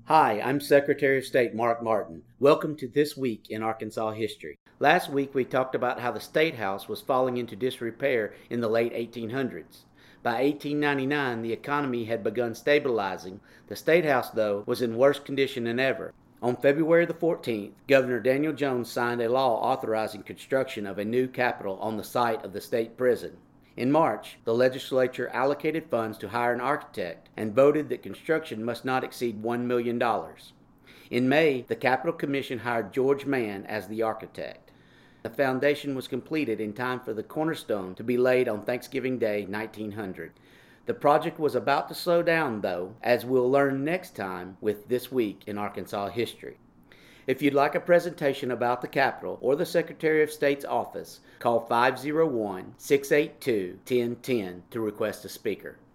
Hi, I'm Secretary of State Mark Martin. Welcome to This Week in Arkansas History. Last week we talked about how the State House was falling into disrepair in the late 1800s. By 1899, the economy had begun stabilizing. The State House, though, was in worse condition than ever. On February the 14th, Governor Daniel Jones signed a law authorizing construction of a new capitol on the site of the state prison. In March, the legislature allocated funds to hire an architect and voted that construction must not exceed $1 million. In May, the Capitol Commission hired George Mann as the architect. The foundation was completed in time for the cornerstone to be laid on Thanksgiving Day, 1900. The project was about to slow down, though, as we'll learn next time with This Week in Arkansas History. If you'd like a presentation about the Capitol or the Secretary of State's office, call 501-682-1010 to request a speaker.